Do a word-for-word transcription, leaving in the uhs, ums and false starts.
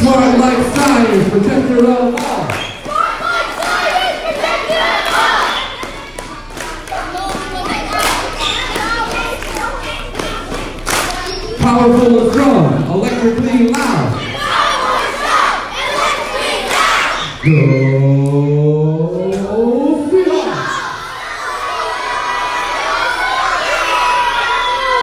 Smart like science, protector of all. Smart like science, protector of all. Powerful and strong, electrically loud. Powerful and strong, electrically loud. Go.